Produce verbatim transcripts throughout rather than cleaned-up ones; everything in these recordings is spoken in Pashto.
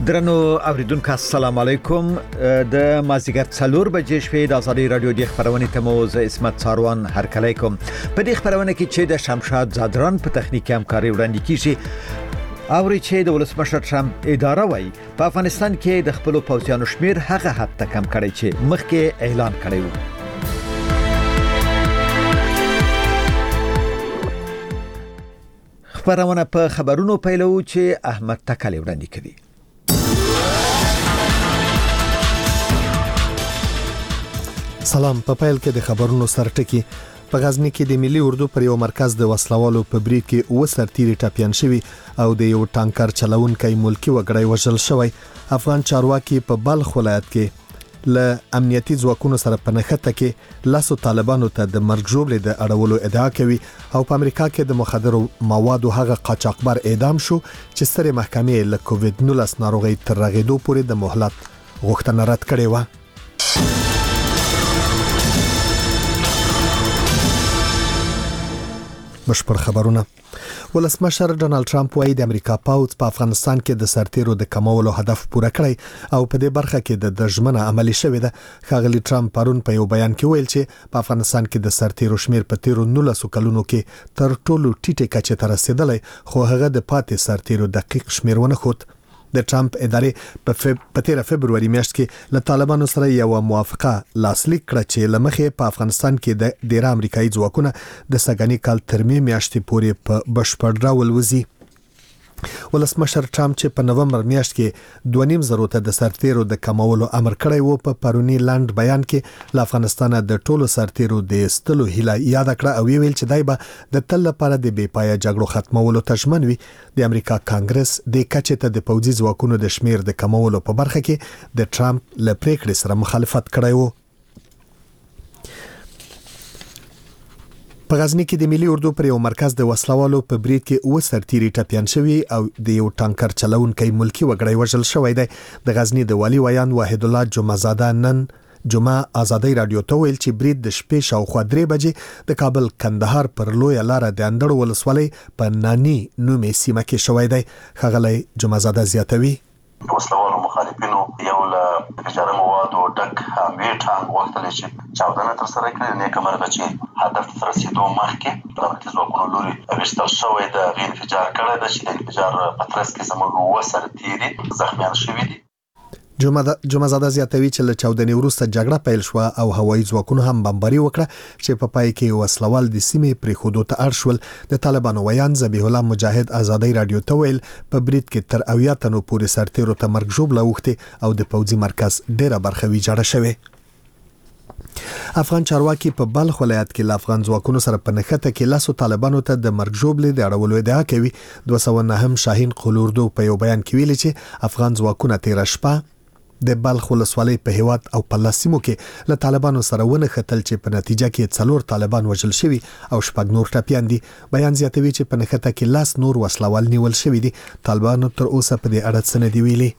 درنو اوریدونکو السلام علیکم د مازیګر څلور بجې شپې د ازادي رادیو د خبرونه تموز اسمت څاروان هر کلیکم په دې خبرونه کې چې د شمشاد زادران په تخنیکی همکاري وړاندې کیږي او چې د ولسمشر ټرمپ اداره وایي په افغانستان کې د خپل پوځیانو شمیر هغه حد ته کم کړی چې مخکې اعلان کړی و. خبرونه په خبرونو پیلو چې احمد تکلی وړاندې کوي. سلام. په پیل کې د خبرونو سرټکی په غزنی کې د ملي اردو پر یو مرکز د وسلوالو په بریټ کې و سرتيري ټاپيان شوی او د یو ټانکر چلونکي ملکی وګړی وژل شوی. افغان چارواکي په بلخ ولایت کې له امنیتي ځواکونو سره په نښته کې لاسو طالبانو ته د مرګ ژوبلې د اړولو ادعا کوي او په امریکا کې د مخدرو موادو هغه قاچاقبر اعدام شو چې ستره محکمې له کووډ نولس ناروغي تر رغېدو پورې د مهلت غوښتنه رد کړې و. مشپر خبرونه. ولسمشر ډونالد ټرمپ وايي د امریکا پاوځ په افغانستان کې د سرتیرو د کمولو هدف پوره کړی او په دې برخه کې د دژمنه عملی شوې ده. ښاغلي ټرمپ پرون په یو بیان کې ویل چې په افغانستان کې د سرتیرو شمیر په تیرو نولسو کلونو کې تر ټولو ټیټه کچه ته رسیدلی خو هغه د پاتې سرتیرو دقیق شمیر ونه ښود. د ټرمپ ادارې په فب... تیره فبرवरी میاشت کې له طالبانو سره یو موافقه لاسلیک کړه چې لمخې په افغانستان کې د ډیر امریکایي ځواکونه د سګنی کال ترمیم میاشتې پورې په بشپړ ډول وزي. ولسمشر ټرمپ چې په نومبر میاشت کې دوه نیم زرو ته د سرتیرو د کمولو امر کړی و په پرونی لاند بیان کې له افغانستان د ټولو سرتیرو د استلو هیله یاد کړه او ویل چې دای به د تل لپاره د بې پایه جګړو ختمولو تضمن وي. د امریکا کانګرس د کچې ته د پوځي ځواکونو د شمیر د کمولو په برخه کې د ټرمپ له پریکړې سره مخالفت کړی و. په غزنی کې د ملي اردو پر یو مرکز د وسلوالو په بریټ کې و سرتيري ټاپيان شوی او د یو ټانکر چلونکي ملکی وګړی وژل شوی دی. د غزنی د والي ویان واحد الله جمعزاده نن جمعه ازادي رادیو ته ویل چې بریټ د شپې شاوخوا درې بجې د کابل کندهار پر لوی لار د اندړ ولسوالۍ په نانی نومې سیمه کې شوی دی. ښاغلی جمعزاده زیاتوي وسلوالو مخالفینو یو له تجارت موادو ډک همې ټانک وختل چې چاودنه تر سره کړې نه کومه چې هدف تر رسیدو مخکې د امریکایي ځواکونو لوري وشتل شوی د غیر انفجار کړی د چې د انفجار په ترڅ کې زموږ و سرتيري زخمیان شوي دي. جمعزاده زیاتوي چې له چاودنې وروسته جګړه پیل شو او هوایي ځواکونو هم بمباري وکړه چې په پای کې وسلوال د سیمې پرې خودو ته اړ شول. د طالبانو ویان ذبیح الله مجاهد ازادي رادیو ته ویل په بریټ کې تر اویا تنو پورې سرتیرو ته مرګ ژوبله وخته او د پوځي مرکز ډیره برخه ویجاړه شوه. افغان چارواکي په بلخ ولایت کې له افغان ځواکونو سره په نښته کې لاسو طالبانو ته د مرګ ژوبلې د اړولو ادعا کوي. دوه سوه نهم شاهین قلوردو په یو بیان کې ویلي چې افغان ځواکونه تیر شپه د بلخ ولسوالۍ په هیواد او په لاسیمو کې له طالبانو سره ونه ختل چې په نتیجه کې څلور طالبان وژل شوي او شپږ نور ټاپيان دي. بیان زیاتوي چې په نښته کې لاس نور وسلوال نیول شوي دي. طالبانو تر اوسه په دې اړه څه نه دی ویلي.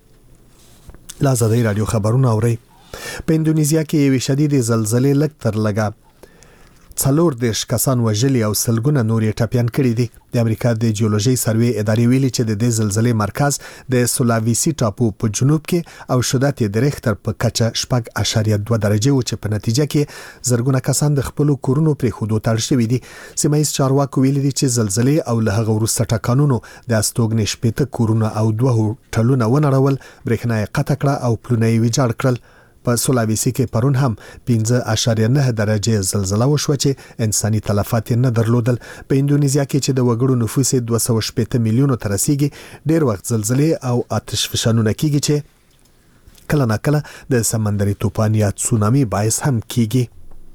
لازادي رادیو خبرونه اوري. په اندونیزیا کې یو شدید زلزلې لږ تر لږه څلور دیش کسان وژلي او سلګونه نورې ټاپيان کړي دي. د امریکا د جیولوژي سروې ادارې ویلي چې د دې زلزلې مرکز د سولاویسي ټاپو په جنوب کې او شدت د ریختر په کچه شپږ اشاریه دوه درجه و چې په نتیجه کې زرګونه کسان د خپل کورونو پرې خودو تړ شوي دي. سیمایي چارواکو ویلي دي چې زلزلې او له هغه وروسته ټکانونو د استوګنې شپېته کورونه او دوه ټلونه ونړول، برېښنا یې قطع کړه او پلونه یې ویجاړ کړل. په سولاویسي کې پرون هم پنځه اشاریه نه درجه زلزلہ وشوه چې انساني تلفات نه درلودل. په اندونیزیا کې چې د وګړو نفوس دوه سوه شپېته میلیونه تر رسیدي ډیر وخت زلزلې او آتش فشانونه کیږي چې کله ناکله د سمندري طوفان یا تسونامي باعث هم کیږي.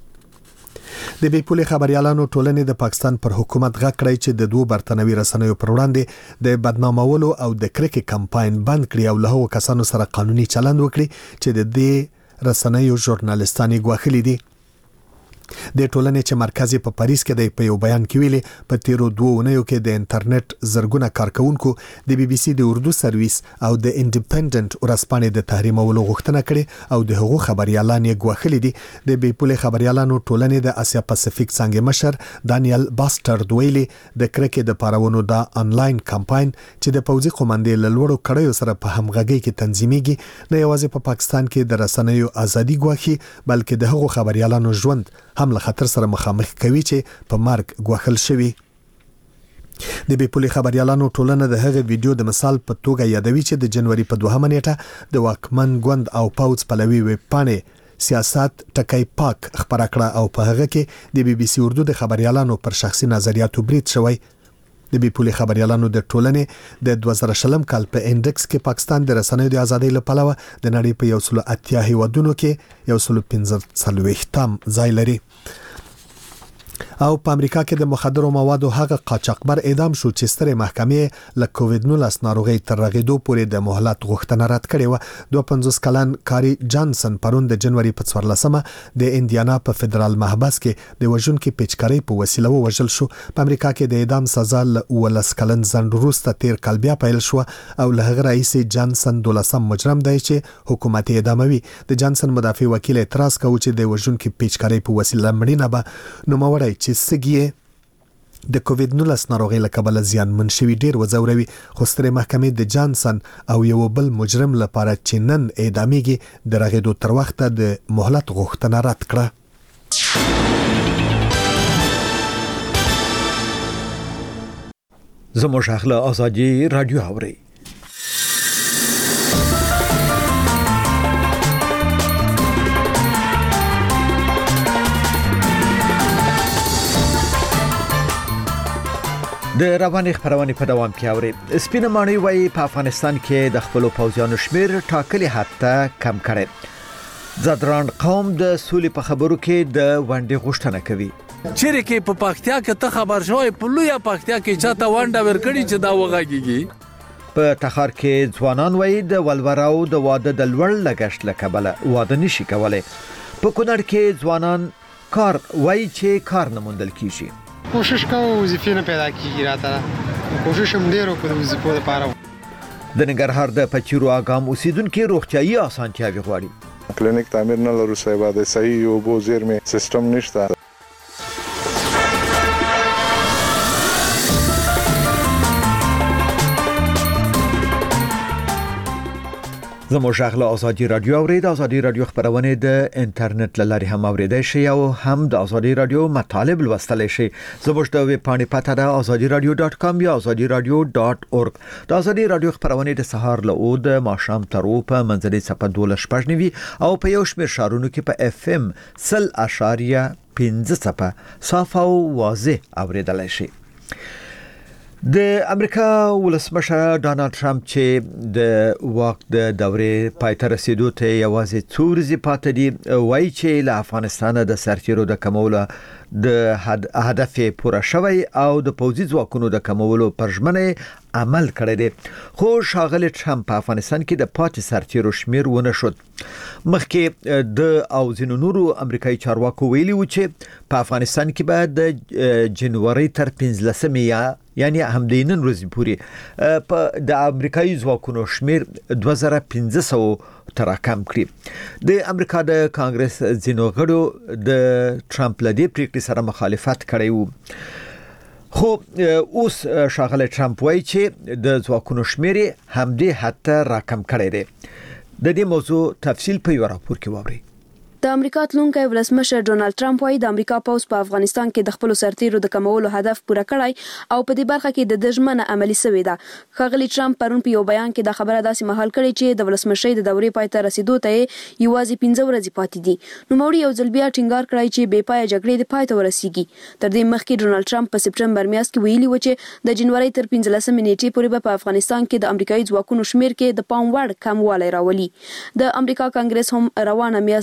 د بیپولي خبريالانو ټولنې د پاکستان پر حکومت غږ کړی چې د دوه برتنوي رسنیو پر وړاندې د بدنامولو او د کرکې کمپاین بند کړي او له هغو کسانو سره قانوني چلند وکړي چې د دې رسنیو ژورنالیستان ګواښلي دي. د ټولنې چې مرکز په پاریس کې د په یو بیان کې ویلي په تیرو دوه اونیو کې د انټرنیټ زرګونه کارکونکو د بي بي سي د اردو سرویس او د انډیپندنت ورسپانې د تحریمولو غوښتنه کړې او د هغو خبريالان یې غوښلي دي. د بي پولې خبريالانو ټولنې د اسیا پاسفیک څنګه مشر دانیل باستر دویلي د کرکې د پارونو د انلاین کمپاین چې د پوځي قومندې لوړو کړیو سره په همغږي کې تنظیمېږي نه یوازې په پاکستان کې د رسنیو ازادي ګواښي بلکې د هغو خبريالانو ژوند هم له خطر سره مخامخ کوي چې په مرګ غوښل شوی. د بي پولې خبريالانو ټولنه د هغه ویډیو د مثال په توګه یادوي چې د جنوري په دوهمه نیټه د واکمن ګوند او پاوز پلوي ویب پاڼې سیاست ټکای پاک خبره کړه او په هغه کې د بي بي سي اردو د خبريالانو پر شخصي نظریاتو برید شوی. د بي پولې خبريالانو د ټولنې د دوه زره شلم کال په انډکس کې پاکستان د رسنیو د ازادۍ لپاره د نړۍ په یو سل اتیا هیوادونو کې یو سل پنځه څلوېښتم ځای لري. او په امریکا کې د مخدرو موادو هغه قاچاقبر اعدام شو چې سترې محکمې له کووډ نولس ناروغي تر رغیدو پورې د مهلت غوښتنه رد کړې و. دوه پنځوس کلن کاری جانسن پرون د جنوري په څوارلسمه د انډیانا په فدرال محبس کې د وژونکي پیچکارۍ په وسیله وژل شو. په امریکا کې د اعدام سزا له ولس کلن ځنډ وروسته تیر کال بیا پیل شو او له هغه رئیس جانسن دولسم مجرم دی چې حکومت اعداموي. د جانسن مدافع وکیل اعتراض کوي چې د وژونکي پیچکارۍ په وسیله مړینه به نوموړی چې سګي د کووډ نولس ناروغي له کبله زیانمن شوی ډیر وځوروي. خو سترې محکمې د جانسن او یو بل مجرم لپاره چې نن اعدامېږي د رغیدو تر وخته د مهلت غوښتنه رد کړه. زموږ اخلا ازادي رادیو اوري. د رواني خبرونه په دوام کې اوري. سپینه مانی وای په افغانستان کې د خپل پوځیانو شمیر ټاکلي حد ته کم کړي. زادران قوم د سولې په خبرو کې د ونډې غوښتنه کوي. چیرې کې په پاکتیا کې ته خبر شوی په لویه پاکتیا کې چاته ونډه ورکړي چې دا وغږیږي. په تخار کې ځوانان وای د ولوراو د واده د لوړ لګښت لکبله واده نشي کولای. په کونړ کې ځوانان کار وای چې کار نه موندل کیږي. کوشش کوو وظیفې نه پیدا کیږي راته کوشش هم ډیر وکړو وظیفو لپاره. د ننګرهار د پچیرو اګام اوسیدونکو روغتيایي اسانتیاوي غواړي. کلینیک تعمیر نه لرو صاحب د صحیح یو بو زیرمه سیستم نشته. زموږ اخلا ازادي رادیو اورید. ازادي رادیو خبرونه د انټرنیټ لاري هم اوریدای شي او هم د ازادي رادیو مطالب لوستلای شي. زموږ د ویب پاڼې پته ده azadi radio dot com یا azadi radio dot org. د ازادي رادیو خبرونه د سهار له او د ماښام تر او په منځلي صفه دوله شپږنوي او په یو شمېر شارونو کې په اف ام سل اشاریه پنځه صفه صاف او واضح اوریدلای شي. د امریکا ولسمشر ډانلډ ټرمپ چې د واک د دورې پای ته رسیدو ته یوازې څو ورځې پاتې دي وایي چې له افغانستان د سرتیرو د کمولو د هدف پوره شوی او د پوځي ځواکونو د کمولو پر ژمنه عمل کړی دی. خو ښاغلی ټرمپ په افغانستان کې د پاتې سرتیرو شمیر ونه شود. مخکې د او ځینو نورو امریکایي چارواکو ویلي و چې په افغانستان کې به د جنوري تر پنځلسمې یعنی هم د نن ورځې پورې په د امریکایي ځواکونو شمیر دوه زره پنځه سوه تر کم کړی. د امریکا د کانګرس ځینو غړو د ټرمپ لدی پریکړې سره مخالفت کړی وو. خو اوس ښاغلی ټرمپ وایي چې د ځواکونو شمیر هم دې حتی راکم کړی دی. د دې موضوع تفصیل په یو راپور کې واورئ. د امریکا تلونکی ولسمشر ډونالد ټرمپ وايي د امریکا پوز په افغانستان کې د خپل سرتیرو د کمولو هدف پوره کړی او په دې برخه کې د دژمنه عملی شوې ده. خغلی ټرمپ پرون په یو بیان کې د خبره داسې مهال کړي چې د ولسمشر د دورې پای ته رسیدو ته یوازې پنځه ورځې پاتې دي. نو موري یو ځل بیا ټینګار کړی چې بې پای جګړې د پای ته ورسیږي. تر دې مخکې ډونالد ټرمپ په سپټمبر میاشت کې ویلي و چې د جنوري تر پنځلسمې نیټې پورې په افغانستان کې د امریکایي ځواکونو شمیر کې د پام وړ کموالی راولي. د امریکا کانګرس هم روانه میاشت د دفاعي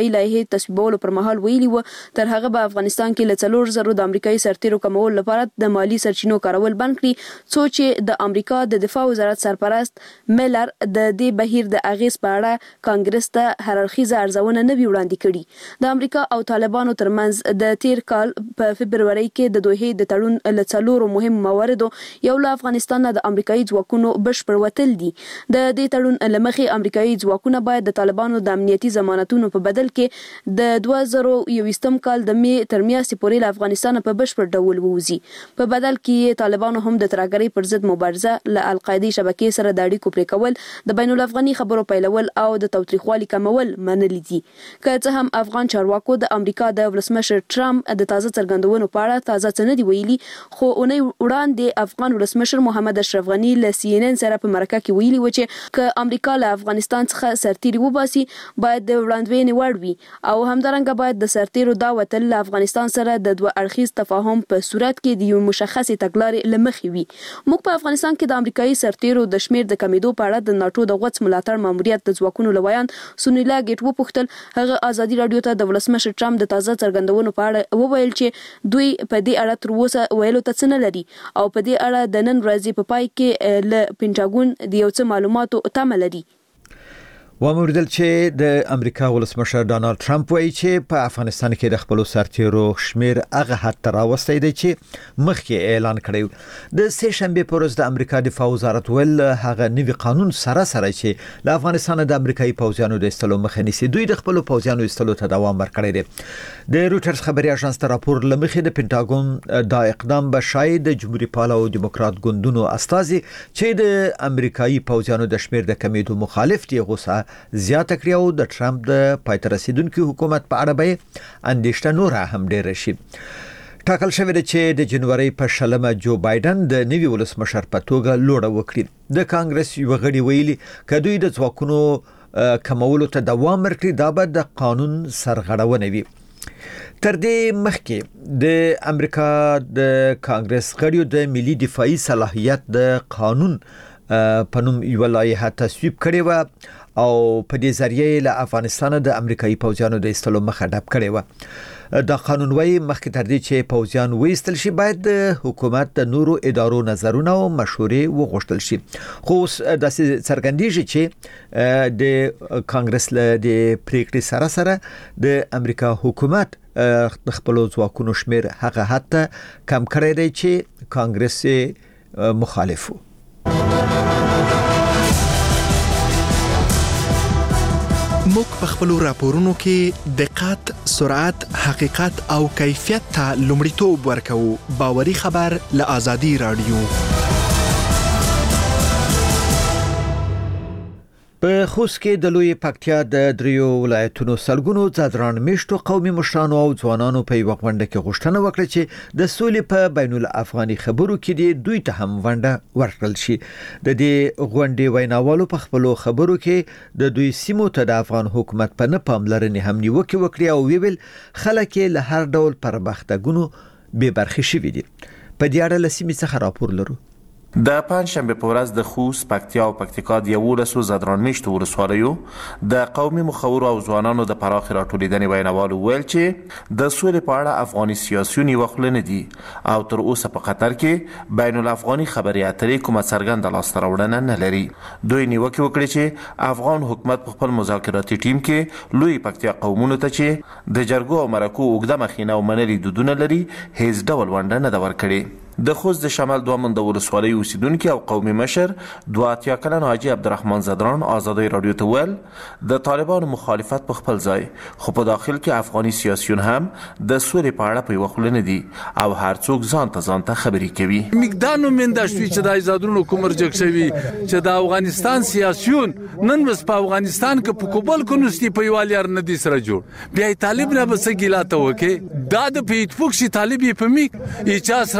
دفاعي لایحې تصویبولو پر مهال ویلي و تر هغه به افغانستان کې له څلور زره د امریکایي سرتیرو کمولو لپاره د مالی سرچینو کارول بند کړي، څو چې د امریکا د دفاع وزارت سرپرست میلر د دې بهیر د اغیز په اړه کانګرس ته هررخیزه ارزونه نه وی وړاندې کړي. د امریکا او طالبانو ترمنځ د تیر کال په فبروري کې د دوحې د تړون له څلورو مهم مواردو یو له افغانستان د امریکایي ځواکونو بشپړ وتل دي. د دې تړون لمخې امریکایي ځواکونه باید د طالبانو د امنیتي ضمانتونو په بدل کې د دوه زره یوویشتم کال د می تر میاشتې پورې له افغانستان په بشپړ ډول ووځي. په بدل کې طالبانو هم د ترهګرۍ پر ضد مبارزه له القاعده شبکې سره د اړیکو پرې کول، د بین الافغاني خبرو پیلول او د تاوتریخوالي کمول منلي دي. که څه هم افغان چارواکو د امریکا د ولسمشر ټرمپ د تازه څرګندونو په اړه تازه څه نه دی ویلي، خو اونۍ وړاندې افغان ولسمشر محمد اشرف غنی له سی ان ان سره په مرکه کې ویلي و چې که امریکا له افغانستان څخه سرتیري وباسي باید د وړاندوینې وړ وي او همدارنګه باید د سرتیرو دا وتل له افغانستان سره د دوه اړخیز تفاهم په صورت کې د یو مشخصې تګلارې له مخې وي. موږ په افغانستان کې د امریکایي سرتیرو د شمیر د کمیدو په اړه د ناټو د غوڅ ملاتړ ماموریت د ځواکونو لویان سونیلا ګیټ وپوښتل. هغه ازادي رادیو ته د ولسمشر ټرمپ د تازه څرګندونو په اړه وویل چې دوی په دې اړه تر اوسه ویلو ته څه نه لري او په دې اړه د نن ورځې په پای کې له پینټاګون د یو څه معلوماتو تمه لري. وموردل چې د امریکا ولسمشر ډانلډ ټرمپ وایي چې په افغانستان کې د خپل سرتیرو شمیر هغه حد ته راوستي دی چې مخکې اعلان کړی. د سه شنبه پر ورځ د امریکا دفاع وزارت ول هغه نوي قانون سره سره چې له افغانستان د امریکایي پوځیانو د استلو مخه نیسي، دوی د خپل پوځیانو استلو ته دوام ورکړی دی. د روټرز خبري اژانس ته راپور لمخې د پینټاګون دا اقدام به شاید د جمهوریت پاله او دیموکرات ګوندونو استازي چې د امریکایي پوځیانو د شمیر د کمیدو مخالف دي غوسه زیاته کړی او د ټرمپ د پایته رسیدونکو حکومت په اړه به اندېښنه نور هم ډېر شي. ټاکل شوی دی چې د جنوري په شلمه جو بایدن د نوي ولسمشر په توګه لوړه وکړي. د کانګرس یو غړي ویلي کدوې د ځواکونو کمولو ته دوام ورکړي دا به د قانون سرغړونه وي. تر دې مخکې د امریکا د کانګرس غړیو د ملي دفاعي صلاحیت د قانون په نوم یو لایحه تصویب کړې و او په دې ذریعہ له افغانستان د امریکایي پوځیانو د استلو مخه ډب کړې و. دا قانون وايي مخکې تر دې چې پوځیان وېستل شي باید د حکومت د نورو ادارو نظرونه او مشورې وغوښتل شي. خو د څرګندېږي چې د کانګرس له د پریکړې سره سره د امریکا حکومت د خپل ځواکونو شمیر هغه حتی کم کړی دی چې کانګرس مخالف و. موږ په خپل راپورونو کې دقت، سرعت، حقیقت او کیفیت ته لومړیتوب ورکوو. باوري خبر له آزادي رادیو. په خوست کې د لوی پکتیا د دریو ولایتونو سلګونو ځدران میشتو قومي مشرانو او ځوانانو په یو غونډه کې غوښتنه وکړه چې د سولې په بین الافغاني خبرو کې د دوی ته هم ونډه ورکړل شي. د دې غونډې ویناوالو په خپل خبرو کې د دوی سیمو ته د افغان حکومت په نه پاملرنې هم نیوکه وکړه او ویل خلک له هر ډول پرمختګونو بې برخې شوي دي. په دې اړه لسیمې څخه راپور لرو. د پنځشنبه په ورځ د خوست، پکتیا او پکتیکا د یولسو ځدران میشتو ولسوالیو د قومي مخورو او ځوانانو د پراخ راټولیدنې ویناوالو ویل چې د سولې په اړه افغاني سیاسيون یو خل نه دي او تر اوسه په قطر کې بین الافغاني خبري اترې کومه څرګنده لاسته راوړنه نه لري. دوی نیوکه وکړي چې افغان حکومت په خپل مذاکراتي ټیم کې لوی پکتیا قومونو ته چې د جرګو او مرکو اوږده مخینه او منلي دودونه لري هیڅ ډول ونډه نه ده ورکړې. د خوست د شمال دوه منده ولسوالۍ اوسیدونکو او قومي مشر دوه اتیا کلن حاجی عبدالرحمن زدران آزادی رادیو ته ویل د طالبانو مخالفت په خپل ځای، خو په داخل کې افغاني سیاسيون هم د سولې په اړه په یو خل نه دي او هر څوک ځان ته ځان ته خبرې کوي. مقدانو من د شوی چې د ایزادونو کومر جګ شوی چې د افغانستان سیاسيون نن بس په افغانستان کې په کوبل کو نستی په یوالار نه دي سره جوړ بیا طالب نه بس ګیلاته وکي دا د پیټ فوکسي طالب په میک ای چا سره وي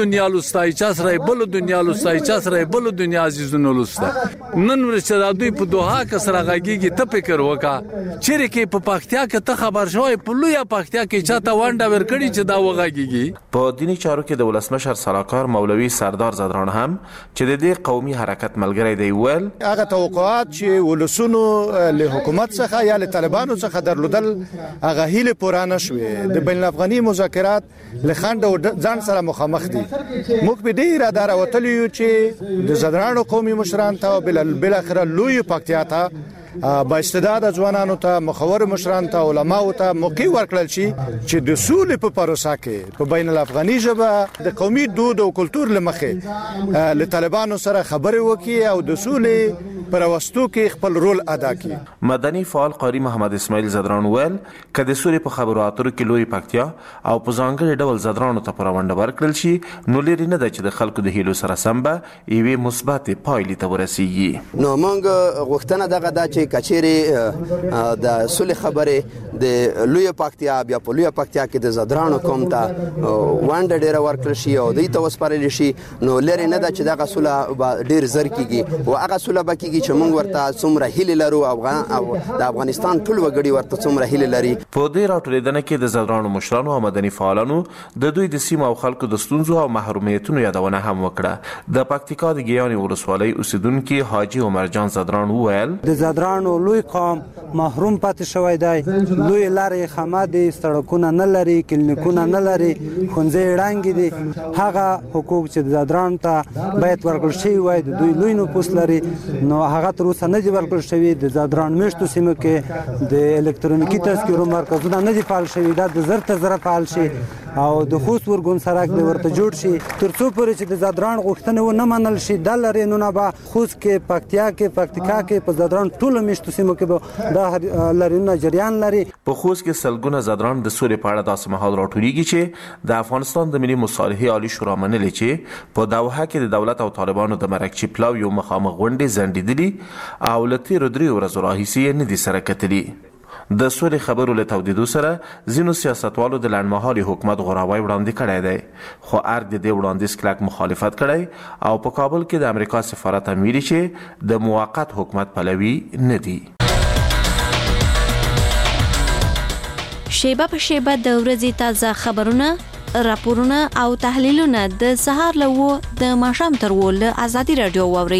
دنیا لوستای چا سره بل دنیا لوستای چا سره بل دنیا عزیزونو لوسته نن ورچې د دوی په دوها کسره غږیږي ته فکر وکا چیرې کې په پختیا کې ته خبر شوی په لوی پختیا کې چاته وانډه ورکړي چې دا وغږیږي. په دینی چارو کې د ولسمشر سلاکار مولوي سردار زدران هم چې د دې قومي حرکت ملګری دی ول هغه توقعات چې ولسونو له حکومت څخه یا له طالبانو څخه درلودل هغه هیله پورانه شوې د بین الافغاني مذاکرات لخند او ځان سره مخامخ دي. موږ به ډیر اداره وتلیو چې د زدرانو قومي مشران ته بل اخر لوی پکتیا ته با استعداد ځوانانو ته مخور مشران ته علما او ته موقع ورکړل شي چې د سولې په پروسه کې په بین الافغاني ژبه د قومي دود او کلچر لمخه له طالبانو سره خبرې وکړي او د سولې پر واستو کې خپل رول ادا کړي. مدني فعال قاری محمد اسماعیل زدران ویل کله د سولې په خبرو اترو کې لوی پکتیا او په ځانګړي ډول زدرانو ته پرونده ورکړل شي نو لري نه د چې د خلکو د هیلو سره سم به یوې مثبت پایلې ته ورسیږي. نو موږ غوښتنه دغه دا چې کچېری د سولې خبرې د لوی پکتیا بیا په لوی پکتیا کې د زدرانو قوم ته وانډه ډیره ورکړل شي او دوی ته وسپارل شي نو لري نه د چې دغه سوله ډیر زر کیږي او هغه سوله به کیږي چې موږ ورته څومره هیله لرو افغان او د افغانستان ټول وګړي ورته څومره هیله لري. په دې راټولېدنه کې د زدرانو مشرانو او مدني فعالانو د دوی د سیمه او خلکو د ستونزو او محرومیتونو یادونه هم وکړه. د پکتیکا د ګیاني ولسوالۍ اوسیدونکي حاجی عمر جان زدران وویل د زدرانو لوی قوم محروم پاتې شوی دی. لوی لارې خامادي سړکونه نه لري کلینیکونه نه لري ښوونځي ړنګ دي. هغه حقوق چې د زدرانو ته باید ورکړل شي وای د دوی لوی نفوس لري نو هغه تر اوسه نه دی ورکړل شوی. د زدران میشتو سیمو کې د الکترونیکي تذکرو مرکزونه نه دي فعال شوي دا د زر ته زره فعال شي او د خوست ورګون سړک دی ورته جوړ شي تر څو پورې چې د زدران غوښتنې و نه منل شي دا لري نو نه به خوست کې پکتیا کې پکتیکا کې په زدران ټولو میشتو سیمو کې به دا لري جریان لري. په خوست کې سلګونه زدران د سولې په اړه داسې مهال راټولېږي چې د افغانستان د ملي مصالحې عالی شورا منلې چې په دوحه کې د دولت او طالبانو د مرکچي پلاو یو مخامخ غونډې ځنډېدلي او له تېرو دریو ورځو راهیسې یې نه دي سره کتلي. د سولې خبرو له تودېدو سره ځینو سیاستوالو د لنډمهالي حکومت غوراوی وړاندې کړی دی خو ارګ د دې وړاندیز کلک مخالفت کړی او په کابل کې د امریکا سفارت هم ویلي چې د موقت حکومت پلوي نه دي. شیبه په شیبه د ورځې تازه خبرونه راپورونه او تحلیلونه د سهار له و د ماښام تر و له ازادي رادیو واورئ.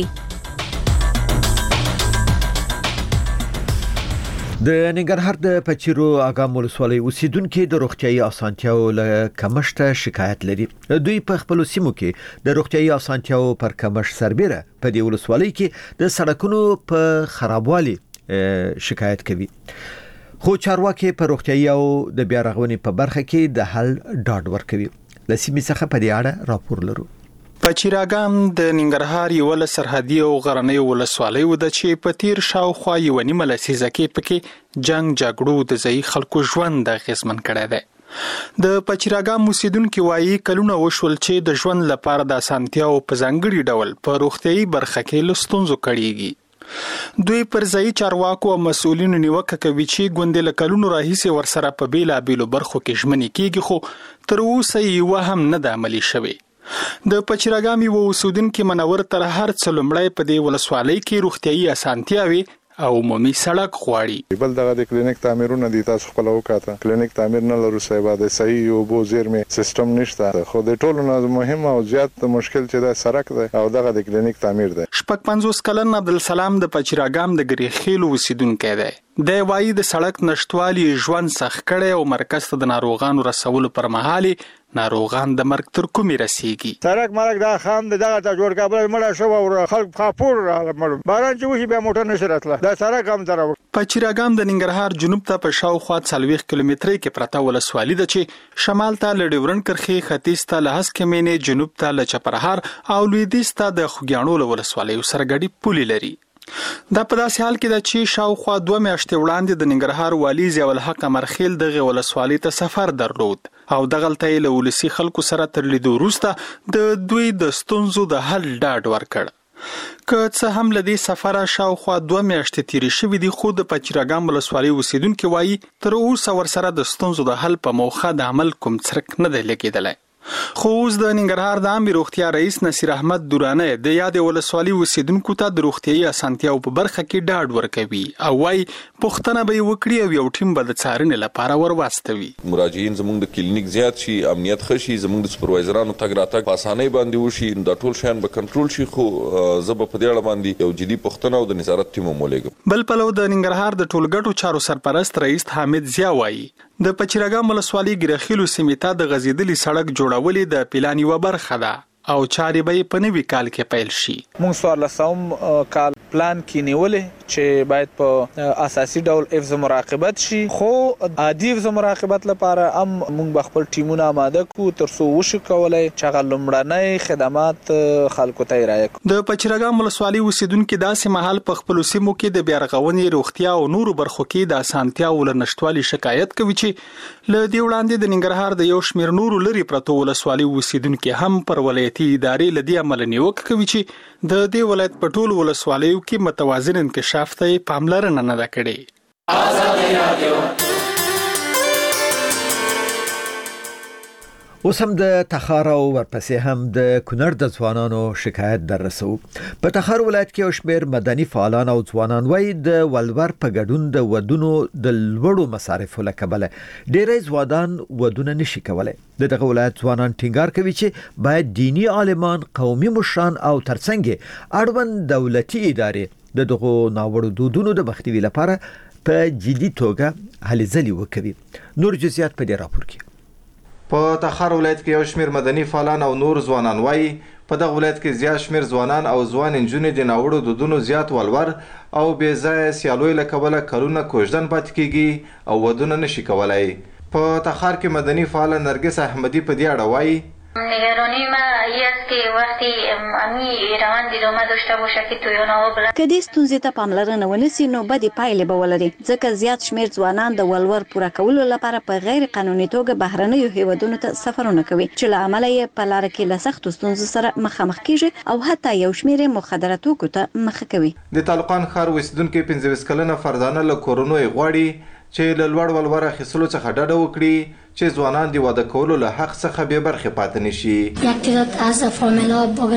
د ننګرهار د پچیرو اګام ولسوالۍ اوسیدونکو د روغتيایي اسانتیاو له کمښت شکایت لري. دوی په خپل سیمو کې د روغتيایي اسانتیاو پر کمښت سربېره په دې ولسوالۍ کې د سړکونو په خرابوالي شکایت کوي. خو چارواکي په روغتيایي او د بیا رغونې په برخه کې د حل ډاډ ورکوي. لسیمه څخه په دې اړه راپور لرو. پچیراګام د ننګرهار یو له سرحدي او غرنۍ ولسوالۍ و د چې په تیر شاوخوا یو نیمه لسیزه کې پکې جنگ جګړو د ځای خلکو ژوند غیزمن کړی دی. د پچیراګام اوسیدونکو وایي کلونه وشول چې د ژوند لپاره د اسانتیاو په ځانګړي ډول په روغتيایي برخه کې لستونزو کړيږي. دوی پر ځای چارواکو او مسؤلینو نیوکه کوي چې ګوندې له کلونو راهیسې ورسره په بیلا بیلو برخو کې ژمنې کیږي خو تر اوسه یې هم نه د عملي شوی. د پچیراګامي و اوسیدونکو منور تر هر څه لومړی په دې ولسوالۍ کې روغتيایي اسانتیاوي او عمومي سړک غواړي. بل دغه د کلینیک تعمیرونه دي تاسو خپل وکاته کلینیک تعمیر نه لرو سبا د صحیح او بو زیرمه سیستم نشته خو د ټولو نه مهم او زیات مشکل چې د سړک دی او دغه د کلینیک تعمیر دی. شپږ پنځوس کلن عبدالسلام د پچیراګام د ګریخیل اوسیدونکو دی. د وایي د سړک نشټوالي ژوند سخت کړي او مرکز ته د ناروغانو رسول پر مهال ناروغان د مرګ تر کومې رسیږي. سړک مرګ دا خام د دغه ته جوړ کابل مړه شو او خلک خاپور مړ باران چې وشي بیا موټر نشي راتله دا سړک هم تر پچیراګام د ننګرهار جنوب ته په شاوخوا څلوېښت کیلومترۍ کې پرته ولسوالۍ ده چې شمال ته له ډیورنډ کرښې ختیځ ته له هسکمینې جنوب ته له چپرهار او لویدیځ ته د خوږیاڼو ولسوالۍ سره ګډي پولې لري. دا په داسې حال کې ده چې شاوخوا دوه میاشتې وړاندې د ننګرهار والي ضیاءالحق امرخیل دغه ولسوالۍ ته سفر درلود او دغلته یې له ولسي خلکو سره تر لیدو وروسته د دوی د ستونزو د حل ډاډ ورکړ. که څه هم له دې سفره شاوخوا دوه میاشتې تیرې شوې دي خو د پچیراګام ولسوالۍ اوسیدونکو وایي تر اوسه ورسره د ستونزو د حل په موخه د عمل کوم څرک نه دی لګېدلی. خو اوس د ننګرهار د عامه روغتیا رئیس نصیر احمد دورانه د یاد ولسوالۍ اوسیدونکو ته د روغتیايي اسانتیاو په برخه کې ډاډ ورکوي او وايي پښتنه به وکړي او یو ټیم به د څارنې لپاره ورواستوي. مراجعین زموږ د کلینیک زیات شي، امنیت ښه شي، زموږ د سپروایزرانو تګ راتګ په اسانۍ باندې وشي، دا ټول شیان به کنټرول شي. خو زه به په دې اړه باندې یو جدي پښتنه او د نظارت ټیم ومولېږم. بل پلو د ننګرهار د ټولګټو چارو سرپرست رئیس حامد ضیا وايي د پچیرګام ولسوالۍ ګرخیلو سیمې ته د غزیدلي سړک جوړولې د پلان یوه برخه ده او چارې به په نوي کال کې پیل شي. موږ څوارلسم کال پلان کې نیولې چې باید په اساسي ډول حفظ مراقبت شي، خو عادي حفظ مراقبت لپاره هم موږ به خپل ټیمونه آماده کړو تر څو وشو کولای چې هغه لومړنۍ خدمات خلکو ته ارائه کړو. د پچیرګام ولسوالۍ اوسیدونکو داسې مهال په خپل سیمو کې د بیارغونې روغتیا او نورو برخو کې د اسانتیاو له نشټوالي شکایت کوي چې له دې وړاندې د ننګرهار د یو شمېر نورو لري پرتو ولسوالۍ اوسیدونکو هم پر ولایتي ادارې لدی عمل نیوکه کوي چې د دې ولایت په ټولو ولسوالیو کې متوازن انکشاف ته پاملرنه نه ده کړې. آزادي رادیو اوس هم د تخار او ورپسې هم د کونړ د ځوانانو شکایت در رسو. په تخار ولایت کې یو شمېر مدني فعالان او ځوانان وایي د ولور په ګډون د ودونو د لوړو مصارفو له کبله ډېری ځوانان ودونه نشي کولای. د دغه ولایت ځوانان ټینګار کوي چې باید دینی عالمان، قومي مشران او ترڅنګ اړوند دولتي ادارې د دغو ناوړو دودونو د مخنیوي لپاره په جدي توګه هلې ځلې وکوي. نور جزئیات په دې راپور کې. په تخار ولایت کې یو شمېر مدني فعالان او نور ځوانان وایي په دغه ولایت کې زیات شمېر ځوانان او ځوان نجونې د ناوړو دودونو زیات ولور او بې ځایه سیالیو له کبله کلونه کوژدن پاتې کیږي او ودونه نشي کولای. په تخار کې مدني فعال نرگس احمدی په دې اړه وایي نگرانی ما ای است که وقتی امی روند دیدومه داشته باشه که توی اونها بلند که دې ستونزې ته پاملرنه ونشي نو بدې پایلې به ولري، ځکه زیات شمېر ځوانان د ولور پوره کولو لپاره په غیر قانوني توګه بهرنیو هیوادونو ته سفرونه کوي چې له امله یې په لاره کې له سختو ستونزو سره مخامخ کیږي او حتی یو شمېر مخدره توکو ته مخه کوي. د تالقان ښار اوسیدونکي پنځه ویشت کلنه فرزانه له کورونو یې غواړي چې له لوړ ولور اخیستلو څخه ډډه وکړي چې ځوانان د واده کولو له حق څخه بې برخې پاتې نشي. یک تعداد از فامیلا با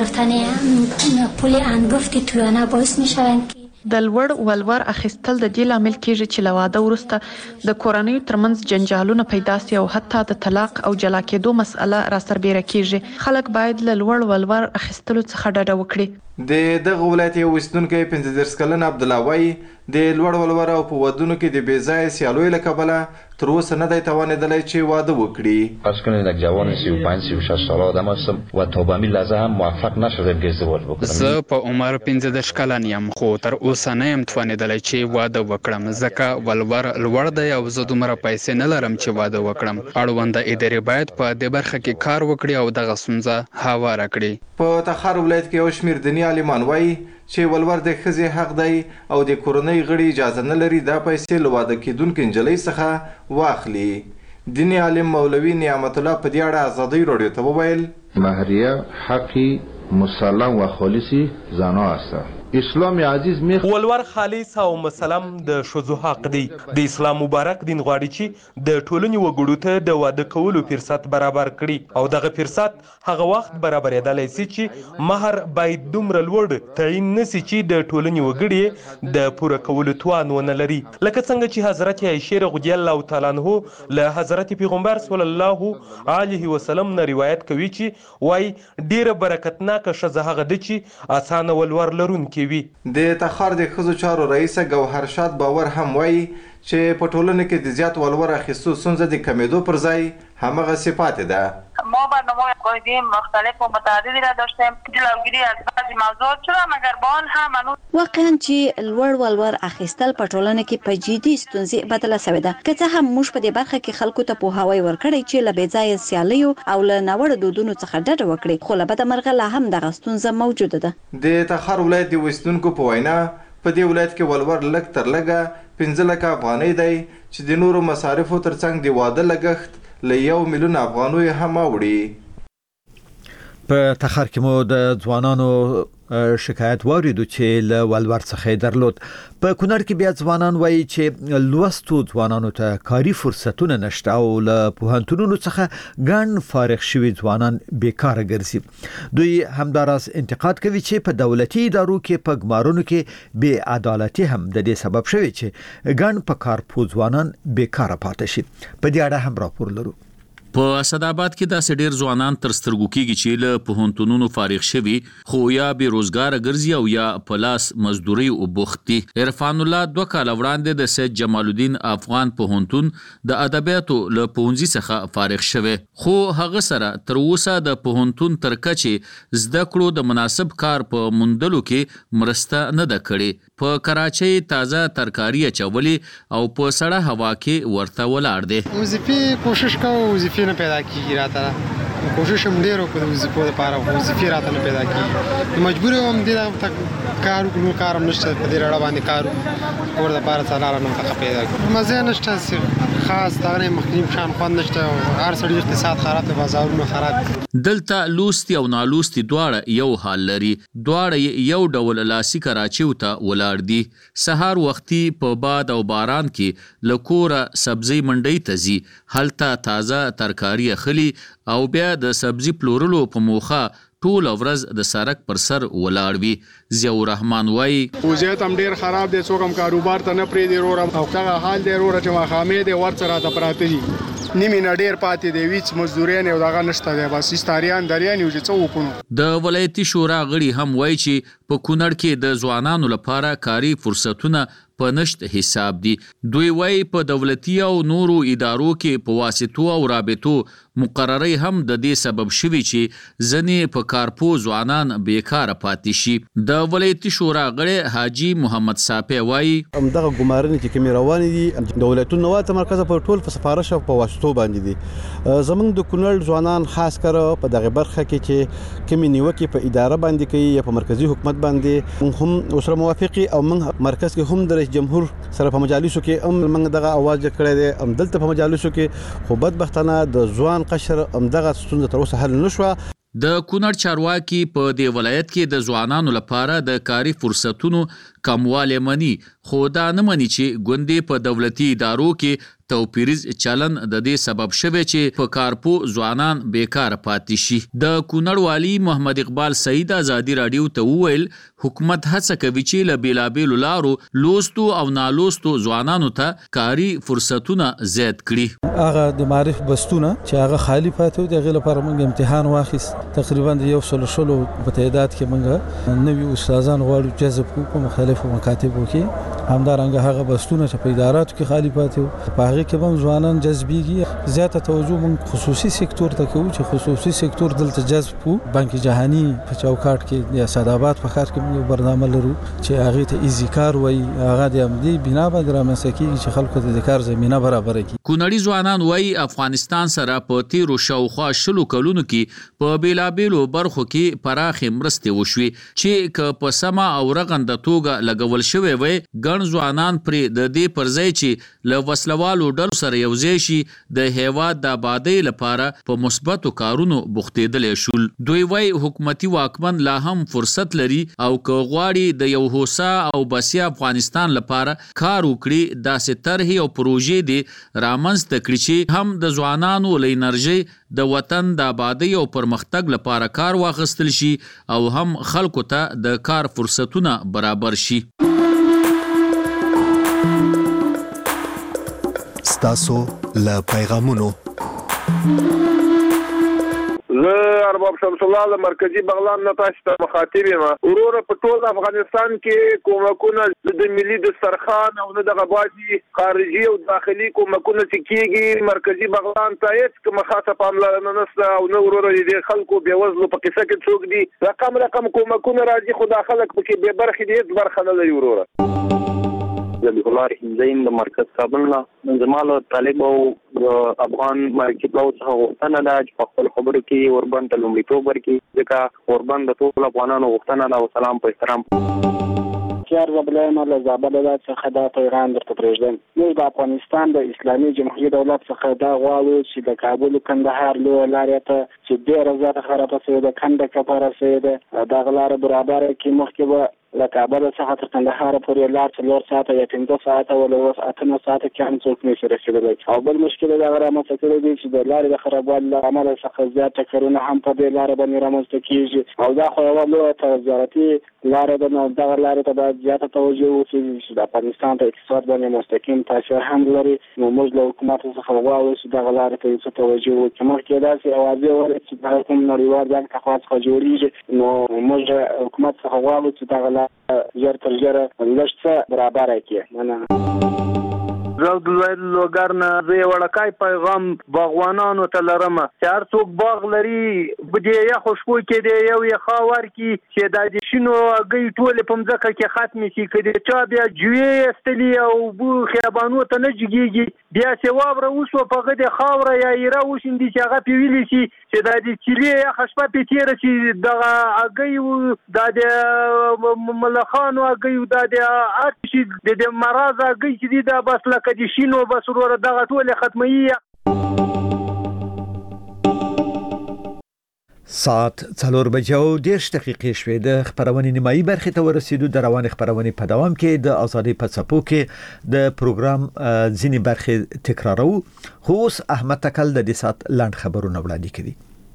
گرفتن پول انگفت تویانه باعث میشوند د لوړ ولور اخیستل د دې لامل کیږي چې له واده وروسته د کورنیو ترمنځ جنجالونه پیدا سي او حتی د طلاق او جلا کېدو مسأله راسربیره کیږي. خلک باید له لوړ ولور اخیستلو څخه ډډه وکړي. د دغه ولایت یو اوسیدونکی پنځه دېرش کلن عبدالله وایي د لوړ ولور او په ودونو کې د بې ځایه سیالیو له کبله تر اوسه نه دی توانېدلی چې واده وکړي. فرض کنید یک جوان سی و پنج سی و شش ساله آدم هستم و تا به همین لحظه هم موفق نشدم که ازدواج بکنم. زه په عمر پنځه دېرش کلن یم خو تر اوسه نه یم توانېدلی چې واده وکړم ځکه ولور لوړ دی او زه دومره پیسې نه لرم چې واده وکړم. اړونده ادارې باید په دې برخه کې کار وکړي او دغه ستونزه هواره کړي. په تخار ولایت کې یو شمېر دیني عالمان وایي چې ولور د ښځې حق دی او د کورنۍ غړي اجازه نه لري دا پیسې له واده کېدونکې نجلۍ څخه واخلي. دیني عالم مولوي نعمت الله په دې اړه ازادۍ راډیو ته وویل مهریه حقی مسلم و خالصی زنا است. اسلام عزیز می ولور خالص او مسلم د شذو حق دی. د اسلام مبارک دین غواړي چې د ټولنې وګړو ته د واده کولو فرصت برابر کړي او دغه فرصت هغه وخت برابرېدلی سي چې مهر باید دومره لوړ تعین نسي چې د ټولنې وګړي د پوره کولو توان ونه لري. لکه څنګه چې حضرت عایشه رضی الله تعالی عنها له حضرت پیغمبر صلی الله علیه وسلم نه روایت کوي چې وای ډیره برکتناکه ښځه هغه ده چې اسانه ولور لرونکې وي. د تخار د ښځو چارو رئیسه ګوهرشاد باور هم وایي چې په ټولنه کې د زیات ولور اخیستو ستونزه د کمیدو پر ځای همغسې پاتې ده. ما برنامه‌های قاعده مختلف و متعددی را داشتیم جلوگیری از بعضی موضوعات شده مگر با آن هم هنوز واقعا چې لوړ ولور اخیستل په ټولنه کې په جدي ستونزې بدله شوې ده. که څه هم موږ په دې برخه کې خلکو ته پوهاوی ورکړی چې له بې ځایه سیالیو او له ناوړه دودونو څخه ډډه وکړي، خو له بده مرغه لا هم دغه ستونزه موجوده ده. د تخار ولایت د اوسیدونکو په وینا په دې ولایت کې ولور لږ تر لږه پنځه لکه افغانۍ دی چې د نورو مصارفو ترڅنګ د واده لګښت له یو میلیون افغانیو هم اوړي. په تخار کې مو د ځوانانو شکایت واوریدو چې له ولور څخه درلود. په کونړ کې بیا ځوانان وایي چې لوستو ځوانانو ته کاري فرصتونه نشته او له پوهنتونونو څخه ګڼ فارغ شوي ځوانان بیکاره ګرځي. دوی همداراز انتقاد کوي چې په دولتي ادارو کې په ګمارونو کې بې عدالتي هم د دې سبب شوی چې ګڼ په کار پوه ځوانان بیکاره پاتې شي. په دې اړه هم راپور لرو. په اسداباد کې داسې ډېر ځوانان تر سترګو کېږي چې له پوهنتونونو فارغ شوي خو یا بې روزګاره ګرځي او یا په لاس مزدوري او بوخت دي. عرفان الله دوه کاله وړاندې د سید جمال الدین افغان پوهنتون د ادبیاتو له پوهنځي څخه فارغ شوی، خو هغه سره تر اوسه د پوهنتون تر کچې زده کړو د مناسب کار په موندلو کې مرسته نه ده کړې. په کراچۍ تازه ترکاري اچولي او په سړه هوا کې ورته ولاړ دي. وظیفې کوشش کوو، وظیفې نه پیدا کیږي راته، کوشش هم ډیر وکړو د وظیفو لپاره، وظیفې راته نه پیدا کیږي. مجبور یم دې ته کار وکړو، کار هم نشته په دې اړه باندې کار وکړو ور لپاره څلاره نه ته پیدا کیږي. مزه نشته خاص دا نه مخکیم شان خوند نشته، هر سړي اقتصاد خراب دی، بازارونه خراب دي. دلته لوستي او نالوستي دواړه یو حال لري، دواړه یو ډول لاسي کراچیو ته ولاړ دي. سهار وختي په باد او باران کې لکوره سبزی منډي ته ځي، هلته تازه ترکاری اخلي او بیا د سبزی پلورلو په موخه ټول ورځ د سړک پر سر ولاړ وي. ضیاء الرحمن وایي وضعیت هم ډیر خراب دی، څوک هم کاروبار ته نه پرېږدي رورم، او هغه حال دی روره چې ماښامې دی ورڅ راته پراته دي، نیمې نه ډیر پاتې دی، هیڅ مزدوري او دغه نشته دی، بس استاریان دریان یو چې څه وکړو. د ولایتي شورا غړي هم وایي چې په کونړ کې د ځوانانو لپاره کاري فرصتونه په نشت حساب دي. دوی وایي په دولتي او نورو ادارو کې په واسطو او رابطو مقرري هم د دې سبب شوي چې ځنې په کارپو ځوانان بیکاره پاتې شي. د ولایتي شورا غړی حاجي محمد صافی وایي همدغه ګمارنې چې کومې روانې دي دولتونو نواته مرکز په ټول په سفارش او په واسطو باندې دي. زمونږ د کونړ ځوانان خاص کر په دغه برخه کې چې کومې نیوکې په اداره باندې کوي یا په مرکزی حکومت باندې هم اوسره موافقي او موږ مرکز کې هم د جمهور سره په مجالسو کې هم موږ دغه आवाज کړی دی، هم دلته په مجالسو کې خو بدبختانه د ځوان قشر هم دغه ستونزه تر اوسه حل نشوه. د کونړ چارواکي په دې ولایت کې د ځوانانو لپاره د کاري فرصتونو کمواله مني، خو دا نه مني چې ګوندې په دولتي ادارو کې توپیریز چلن د دې سبب شوی چې په کارپو ځوانان بیکاره پاتې شي. د کونړ والی محمد اقبال سعید ازادي رادیو ته وویل حکومت هڅه کوي چې له بیلابیلو لارو لوستو او نالوستو ځوانانو ته کاري فرصتونه زیات کړي. هغه د معرف بستونه چې هغه خالی پاتې دي، هغه لپاره موږ امتحان واخیست، تقریبا د یو سل شلو په تعداد کې موږ نوي استادان غواړو جذب کړو په مختلفو مکاتبو کې. همدارنګه هغه بستونه چې په اداراتو کې خالی پاتې په هغه کې هم ځوانان جذبېږي. زیاته توجه موږ خصوصي سکتور ته کوو چې خصوصي سکتور دلته جذب کو. بانک جهانی په چوکاټ کې د اسداباد په ښار کې موږ برنامه لرو چې هغه ته ایزی کار وایي، هغه د امدی بنا باندې رامنځته کېږي چې خلکو ته د کار زمینه برابره کړي. کونړي ځوانان وایي افغانستان سره په تیرو شاوخوا شلو کلونو کې په بیلابیلو برخو کې پراخې مرستې وشوي چې که په سمه او رغنده توګه لګول شوی وای، ګڼ ځوانان پرې د دې پر ځای چې له وسلوالو ډلو سره یوځای شي د هیواد د آبادۍ لپاره په مثبتو کارونو بوختېدلی شول. دوی وایي حکومتي واکمن لا هم فرصت لري او که غواړي د یو هوسا او بسیا افغانستان لپاره کار وکړي، داسې طرحې او پروژې دې رامنځته کړي چې هم د ځوانانو له انرژۍ د وطن د آبادۍ او پرمختګ لپاره کار واخیستل شي او هم خلکو ته د کار فرصتونه برابر شي. ستاسو له پیغامونو زه ارباب شمس الله له مرکزی بغلان نه تاسو ته مخاطب یم. وروره په ټول افغانستان کې کومکونه د ملي دسترخوان او نه د غباجي خارجي او داخلي کومکونه چې کیږي مرکزی بغلان ته هیڅ کومه خاصه پاملرنه نشته او نه وروره د خلکو بېوزلو په قصه کې څوک دي. رقم رقم کومکونه راځي خو دا خلک پکې بې برخې دي، هیڅ برخه نه لري. وروره ذبیح الله رحیم زین د مرکز کابل نه زماله طالب او افغان مارکیټ له څخه غوښتنه ده چې په خپل خبرو کې اوربند ته لومړیتوب ورکړي، ځکه اوربند د ټولو افغانانو غوښتنه ده او سلام په احترام بختیار زبلیم له زابل ولایت څخه دا پیغام درته پرېږدم. موږ د افغانستان د اسلامي جمهوریت دولت څخه دا غواړو چې د کابل کندهار لویه لارې ته چې ډېره زیاته خرابه شوې ده، کنډه کپاره شوې ده، دغه لاره برابره کړي. مخکې به له کابل څخه تر کندهار پورې لار څلور ساعته یا پنځه ساعته ولا اوس اتنه ساعته کې هم څوک نشي رسېدلی. او بل مشکل دا رامنځته کړی دی چې د لارې د خرابوالي له امله څخه زیات ټکرونه هم په دې لاره باندې رامنځته کېږي. او دا خو یوه لویه تجارتي لاره ده، نو دغه لارې ته باید زیاته توجه وشي چې د افغانستان په اقتصاد باندې مستقیم تاثیر هم لري. نو موږ له حکومت څخه غواړو چې دغه لارې ته څه توجه وکړي. مخکې داسې اوازې ولري چې دا کوم نړیوال بانک له خوا څخه جوړېږي، نو موږ حکومت څخه غواړو چې دغه لاره ژر تر ژره لږ څه برابره کړي. مننه. زه عبدالواحد لوګر نه زه یو وړوکی پیغام باغوانانو ته لرم چې هر څوک باغ لري په دې یخو شپو کې د یو یخا ورکړي چې دا د شینو هګۍ ټولې په مځکه کې ختمې شي. که د چا بیا جویې ایستلي او اوبه خیابانو ته نه جګېږي، بیا چې واوره وشوه په هغه د خاوره یا ایره وشیندي چې هغه پرې ویلې شي چې دا د چیلې یخه شپه پرې تېره شي، دغه هګۍ دا د ملخانو هګۍ دا د هر شي د مرض هګۍ چې دي دا بس لکه د شینو بس وروره دغه ټولې ختموي. ساعت څلور بجې او دېرش دقیقې شوې. د خبرونې نیمایي برخې ته ورسېدو. د روانې خبرونې په دوام کې د ازادۍ په څپو کې د پروګرام ځینې برخې تکرارو. خو اوس احمد تکل د دې ساعت لاند خبرونه وړاندې کوي.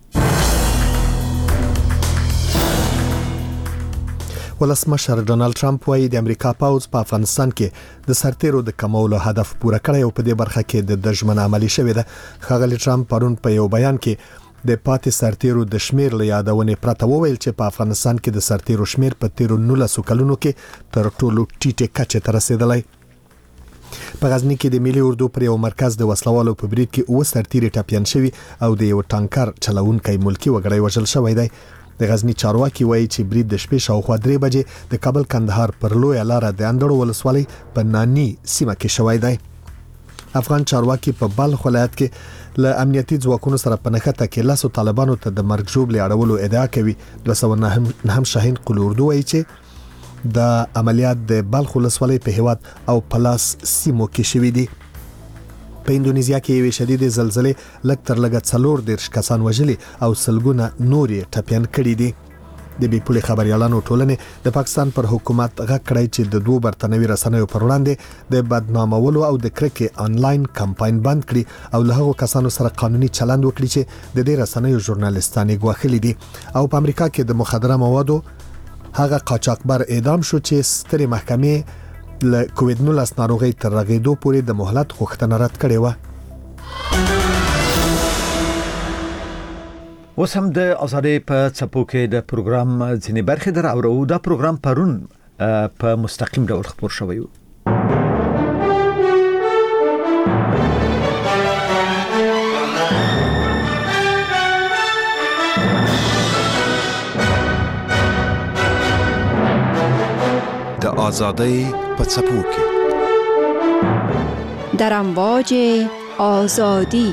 ولسمشر ډونالد ټرمپ وايي د امریکا پوځ په افغانستان کې د سرتیرو د کمولو هدف پوره کړی او په دې برخه کې د دژمن عملی شوې ده. ښاغلي ټرمپ پرون په یو بیان کې د پاتې سرتیرو د شمیر له یادونې پرته وویل چې په افغانستان کې د سرتیرو شمیر په تیرو نولسو کلونو کې تر ټولو ټیټې کچې ته رسیدلی. په غزنی کې د ملي اردو پر یو مرکز د وسلوالو په برید کې اوه سرتیري ټپیان شوي او د یو ټانکر چلونکی ملکی وګړی وژل شوی دی. د غزنی چارواکي وایي چې برید د شپې شاوخوا درې بجې د کابل کندهار پر لویه لاره د اندړو ولسوالۍ په نانی سیمه کې شوی دی. افغان چارواکي په بلخ ولایت کې له امنیتي ځواکونو سره په نښته کې لاسو طالبانو ته د مرګ ژوبلې اړولو ادعا کوي. دوه سوه نهم شاهین قل اردو وایي چې د عملیات د بلخ ولسوالۍ په هیواد او پلاس سیمو کې شوي دي. په اندونیزیا کې یوې شدیدې زلزلې لږ تر لږه څلور دېرش کسان وژلي او سلګونه نور یې ټپیان کړي دي. د بې پولې خبریالانو ټولنې د پاکستان پر حکومت غږ کړی چې د دوه برتنوي رسنیو پر وړاندې د بدنامولو او د کرکې آنلاین کمپاین بند کړي او له هغو کسانو سره قانوني چلند وکړي چې د دې رسنیو ژورنالیستان یې ګواښلي دي. او په امریکا کې د مخدره موادو هغه قاچاقبر اعدام شو چې سترې محکمې له کووید نولس ناروغۍ تر رغېدو پورې د مهلت غوښتنه رد کړې وه. اوس هم د ازادۍ په څپو کې د پروګرام ځینې برخې در اورو. دا پروګرام پرون په مستقیم ډول خپور شوی و. د ازادۍ په څپو کې در امواج آزادی.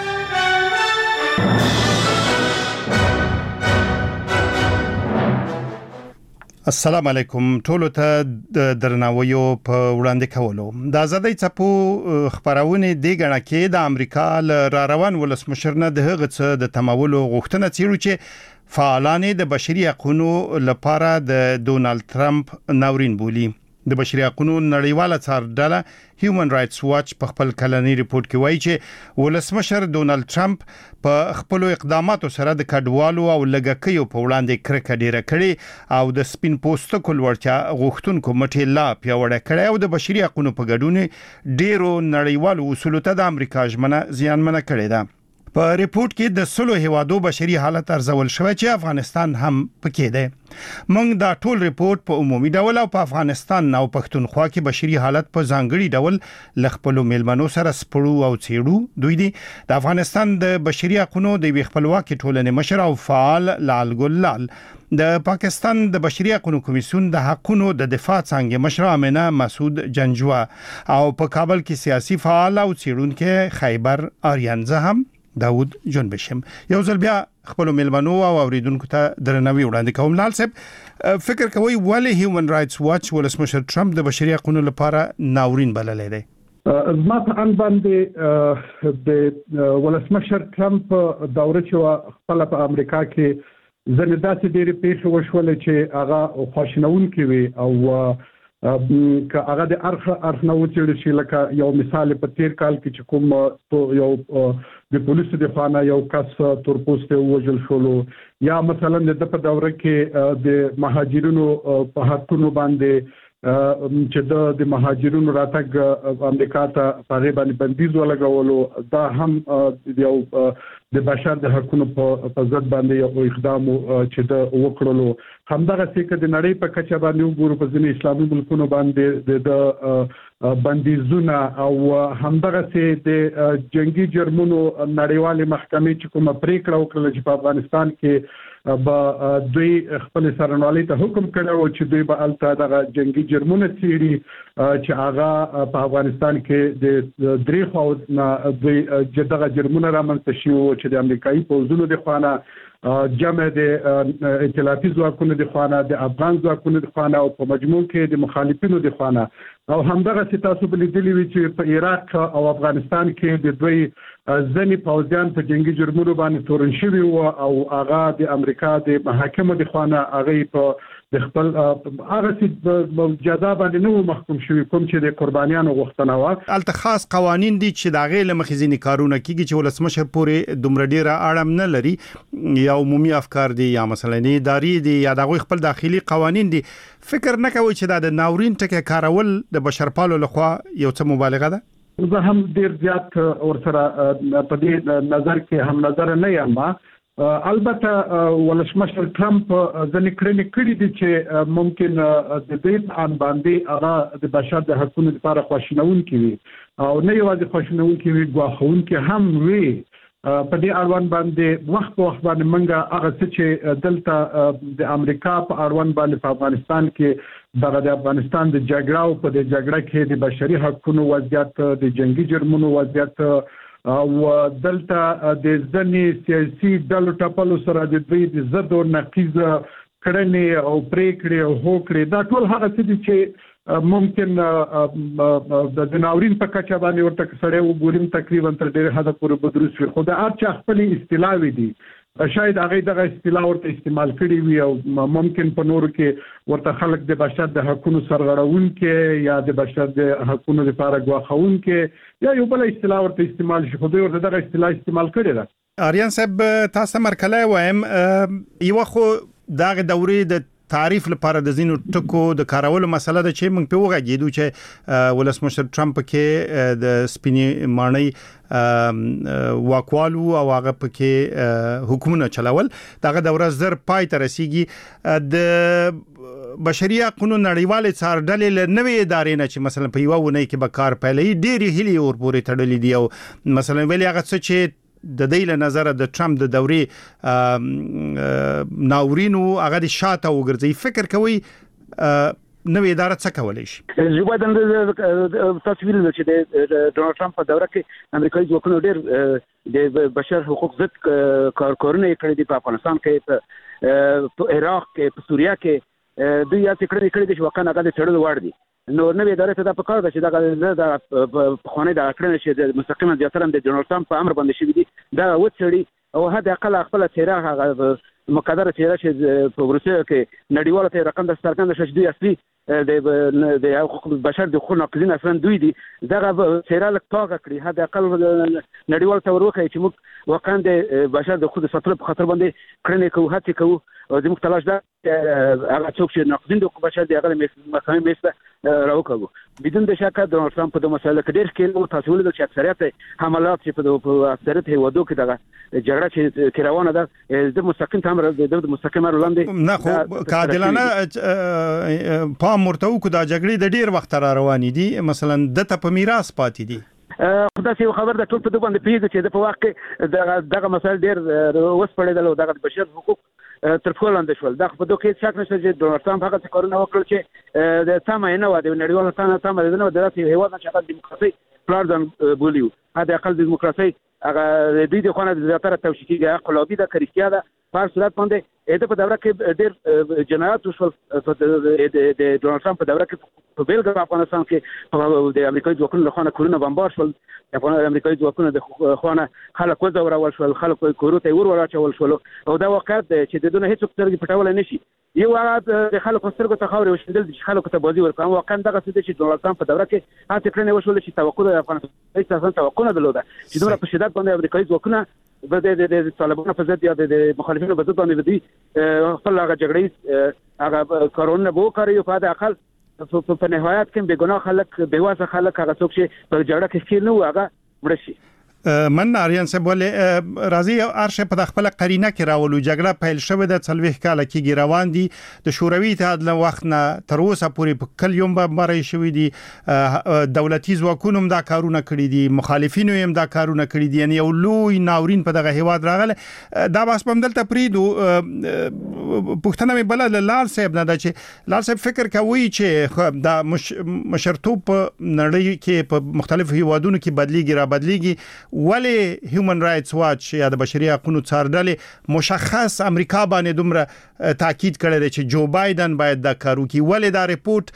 السلام علیکم ټولو ته د درناویو په وړاندې کولو. د ازادۍ څپو خبرونه دی غنا کې د امریکا ل را روان ولسمشر نه د هغه څه د تمولو غوښتنه چیرې چې فعالان د بشري حقوقو لپاره د ډونالد ټرمپ ناورین بولی. د بشري حقوقو نړیواله څارډله هیومن رائټس واچ په خپل کلنی ریپورت کې وایي چې ولسمشر ډونالد ټرمپ په خپل اقداماتو سره د کډوالو او لګکیو په وړاندې کرکه ډیره کړې او د سپین پوستکو لورچا غوښتونکو مټې لا پیاوړې کړې او د بشري حقوقو په ګډون ډیرو نړیوالو اصولو ته د امریکا ژمنه زیانمنه کړې ده. په ریپورت کې د سلو هیوادو بشري حالت ارزول شوی چې افغانستان هم پکې ده. موږ دا ټول ریپورت په عمومي ډول او په افغانستان او پښتونخوا کې بشري حالت په ځانګړي ډول لخپلو میلمنو سره سپړو او څېړو. دوی دي د افغانستان د بشري حقوقو د خپلواکي ټولنې مشر او فعال لال ګلال، د پاکستان د بشري حقوقو کمیسیون د حقوقو د دفاع څنګه مشر امینه مسعود جنجوا او په کابل کې سیاسي فعال او څېړونکو خیبر آریانزه هم داوود جنبشم. یو ځل بیا خپل ملمنو او اوریدونکو ته درناوی وړاندې کوم. لال صاحب فکر کوي ولې هیومن رائټس واچ ولسمشر ټرمپ د بشري حقوقو لپاره ناورین بللی دی؟ زما په ان باندې د ولسمشر ټرمپ دوره چې خپل په امریکا کې ځنې داسې ډېرې پیښې وشولې چې هغه خواشینونکې وي او که هغه د ارخ ارخ نه وڅېړل شي. لکه یو مثال په تیر کال کې چې کوم یو د پولیسو د خوا نه یو کس تورپوستی ووژل شولو، یا مثلا د په دوره کې د مهاجرینو په حقونو باندې چې د مهاجرینو راتګ امریکا ته په هغې باندې بندیز ولګولو. دا هم یو د بشر د حقونو په ضد باندې یو اقدام چې د وکړلو. همدغسې که د نړۍ په کچه باندې وګورو په ځینې اسلامي ملکونو باندې د بندیزونه او همدغسې د جنگي جرمونو نړیوالې محکمې چې کومه پریکړه وکړله چې په افغانستان کې به دوی خپل سرنوالۍ ته حکم کړی و چې دوی به هلته دغه جنگي جرمونه څیړي چې هغه په افغانستان کې د درې خواو نه دوی دغه جرمونه رامنځته شوي وو چې د امریکایي پوځونو د خوا نه جمع د ائتلافي ځواکونو د خوا نه د افغان ځواکونو د خوا نه او په مجموع کې د مخالفینو د خوا نه. او همدغسې تاسو به لیدلي وي چې په عراق او افغانستان کې د دوی ځینې پوځیان په جنګي جرمونو باندې تورن شوي وو او هغه د امریکا د محاکمو د خوا نه هغوی په د خپل هغسې جزا باندې نه وو محکوم شوي کوم چې د قربانیانو غوښتنه وه. هلته خاص قوانین دي چې د هغې له مخې ځینې کارونه کېږي چې ولسمشر پورې دومره ډېره اړم نه لري، یا عمومي افکار دي یا مثلا اداري دي یا د هغوی خپل داخلي قوانین دي. فکر نه کوئ چې دا د ناورین ټکی کارول د بشرپالو لخوا یو څه مبالغه ده؟ زه هم ډېر زیات ورسره په دې نظر کې هم نظر نه یم. البته ولسمشر ټرمپ ځینې کړنې کړي دي چې ممکن د دې ان باندې هغه د بشر د حقوقو لپاره خواشینونکي وي او نه یوازې خواشینونکي وي، ګواښونکي هم وي. په دې اړوند باندې وخت په وخت باندې موږ هغه څه چې دلته د امریکا په اړوند باندې په افغانستان کې دغه د افغانستان د جګړه او په دې جګړه کې د بشري حقوقو وضعیت، د جنگي جرمونو وضعیت او دلته د ځینې سیاسي ډلو ټپلو سره د دوی د ضد او نقیض کړنې او پریکړې او هوکړې، دا ټول هغه څه دي چې ممکن د ناورین په کچه باندې ورته سړی وګوریم تقریبا تر ډېره حده پورې به دروست وي. خو د هر چا خپلې اصطلاحوې دي، شاید هغې دغه اصطلاح ورته استعمال کړي وي او ممکن په نورو کې ورته خلک د بشر د حقونو سرغړونکي یا د بشر د حقونو لپاره ګواښونکي یا یو بل اصطلاح ورته استعمال شي، خو دوی ورته دغه اصطلاح استعمال کړې ده. آریان صاحب تاسو مرکلی وایم یو خو دغه دورې د تعریف لپاره د زینو ټکو د کارولو مسله ده چې موږ په وغږیدو چې ولسمشر ټرمپ کې د سپینې ماڼۍ واکوالو او هغه پکې حکومت چلول دغه دوره زر پای ته رسیږي. د بشري حقوقو نړیوالې څارډلې له نوې ادارې نه چې مثلا په یوه اونۍ کې به کار پیلوي ډېرې هیلې ورپورې تړلې دي او مثلا ویلي هغه څه چې د دې له نظره د ټرمپ د دورې ناورینو هغه د شاته وګرځي. فکر کوي نوې اداره څه کولی شي؟ زه باید تاسو ویل چې د ډونالد ټرمپ په دوره کې امریکایي ځواکونو ډېر د بشر حقوق ضد کارکارونه یې کړي دي. په افغانستان کې، په عراق کې، په سوریه کې دوی هڅې کړې کړي دي چې واقعا هغه د څېړلو وړ دي. نو نوې ادارې ته دا پکار ده چې دغه د پخوانۍ دغه کړنې چې مستقیما زیاتره د ډونالد ټرمپ په امر باندې شوي دي دا وڅېړي او حد اقل خپله څېره هغه مقدره څېره چې په روسیه کې نړیواله ته رقم د څرګنده شوه چې دوی اصلي د حقوق بشر د حقوقو ناقضین اصلا دوی دي، دغه څېره لږ پاکه کړي، حد اقل نړیوال ته ور وښایي چې موږ واقعا د بشر د حقوقو د ساتلو په خاطر باندې کړنې کوو، هڅې کوو او زموږ تلاش ده هغه څوک چې ناقضین د حقوقو بشر دي هغه د محکمې میز ته راوکاږو. بدون د شکه ډونالد ټرمپ په دغه مسایلو کې ډېر ښکېل و. تاسو ولیدل چې اکثریت حملات چې په اکثریت هېوادو کې دغه جګړه چې روانه ده د مستقیم تامر د مستقیم امر لاندې نه خو که عادلانه پام ورته وکړو دا جګړې د ډېر وخت را روانې دي، مثلا دته په میراث پاتې دي. خو داسې یو خبر ده ټول په دې باندې پوهېږي چې د په وخت کې دغه مسایل ډېر وسپړېدل او دغه د بشر حقوق تر پښو لاندې شول. دا خو په دې کې شک نشته چې ډونالد ټرمپ هغه څه کارونه وکړل چې د سمه یې نه وه، د نړیوالو سمه نه وه، د داسې هېواد نه چې هغه دیموکراسۍ پلار ځان بولي و، حد اقل د دیموکراسۍ هغه دوی د خونه د زیاتره توشیحي انقلابي د کریستیا ده په هر صورت باندې اته په دوره کې ډېر جنایات وشول د ډونالد ټرمپ په دوره کې په بیلګه افغانستان کې د امریکایي ځواکونو له خوا کورونه بمبار شول د امریکایي ځواکونو د خوا خلک وځورول شول خلک کورو ته ور وراچول شول او دا واقعیت چې د دونه هیڅ سترګې پټول نه شي یو هغه د خلکو سترګو ته خاورې وشیندل چې خلکو ته بازي ورکړي واقعا دغه څه چې ډونالد ټرمپ په دوره کې هڅه کړې وشول چې توقع د افغانستان اساسا توقع نه درلوده چې دومره په شدت باندې امریکایي ځواکونه د د طالبانو په ضد یا د مخالفینو په ضد باندې دوی خپل هغه جګړې هغه کارونه به وکړي په هغه اقل په نهایت کې به ګناه خلک به واسه خلک هغه څوک چې په جګړه کې شي نو هغه مړ شي من آریان صاحب ولې راځي ارشه په خپل قرینه کې راولو جګړه پیل شوه د څلويخ کال کې روان دي د شوروي اتحاد له وخت نه تر اوسه پورې په کل یوم به مړی شوی دي دولتي ځواکونو هم دا کارونه کړی دي مخالفینو هم دا کارونه کړی دي یعنی یو لوی ناورین په دغه هیواد راغله دا بس په دلته پریدو پښتنه مې بل لال صاحب نه دا چې لال صاحب فکر کوي چې دا مشرتوب نړۍ کې په مختلفو هیوادونو کې بدلیږي را بدلیږي ولی هیومن رائټس واچ یا د بشري حقوقو څارډلې مشخص امریکا باندې دومره تاکید کړی دی چې جو بایدن باید دا کار وکړي ولی دا ریپورت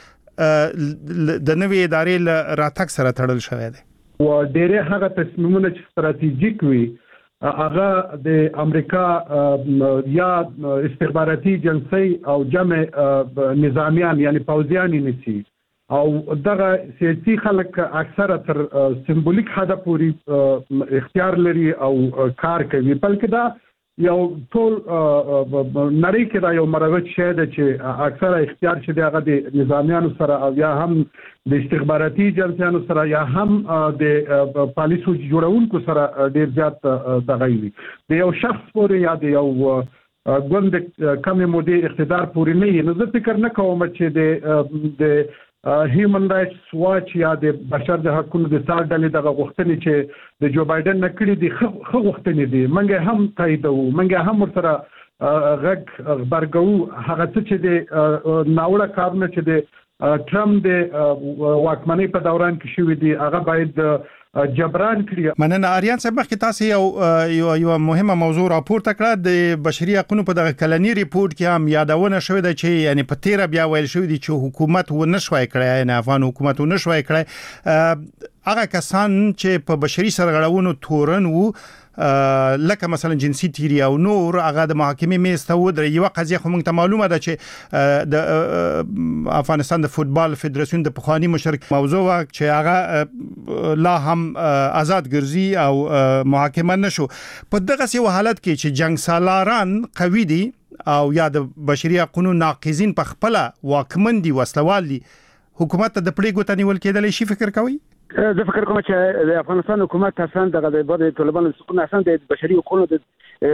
د نوې ادارې راتګ سره تړل شوی دی و ډېر هغه تصمیمونه چې ستراتیژیک وي هغه د امریکا یا استخباراتي جنسي او جمع نظامیان یعنی پوځیان نشي او دغه سیاسي خلک اکثره تر سمبولیک حد پورې اختیار لري او کار کوي بلکې دا یو ټول نړۍ کې دا یو مروج شی دی چې اکثره اختیار چې دغه د نظامیانو سره او یا هم د استخباراتي جنسیانو سره یا هم د پالیسو جوړونکو سره ډیر زیات دغه وي د یو شخص پورې یا د یو ګوند کمې مودې اقتدار پورې نه وي نو زه فکر نه کوم چې د د هیومن رائټس واچ یا د بشر د حقوقو د څارډلې دغه غوښتنې چې د جو بایدن نکړي دي خو غوښتنې دي منګه هم تاییدو منګه هم ورسره غږ خبرګو هغه څه چې د ناوړه کارونه چې د ټرمپ د واکمنۍ په دوران کې شوې دي هغه باید جبران کړی مننه اریان صاحب مخکې تاسو یو یو مهمه موضوع راپورته کړه د بشري حقوقو په دغه کلنی ریپورت کې هم یادونه شوې ده چې یعنی په تیر بیا ویل شوې دي چې حکومت و نشوي کړی نه افغان حکومت و نشوي کړی هغه کسان چې په بشري سرغړونو تورن وو لکه مثلا جنسي تیری او نور هغه د محاکمې میسته و در یو قضیه خو موږ ته معلومه ده چې د افغانستان د فوتبال فدراسیون د پخوانی مشرک موضوع چې هغه لا هم آزاد ګرځي او محاکمه نشو په دغه یو حالت کې چې جنگ سالاران قوي دي او یا د بشري حقوقو ناقضین په خپل واکمن دي وسلوال دي حکومت ته د پړې ګوتنی ول کېدل شي فکر کوي زه فکر کوم چې د افغانستان حکومت اصلا دغه د بعد طالبانو سکون اصلا د بشري حقوقو د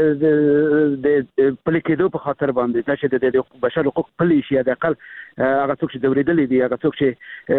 د پلیکېدو په خاطر باندې چې د بشر حقوق پلي شي د اقل هغه څوک چې دوریدلې دي هغه څوک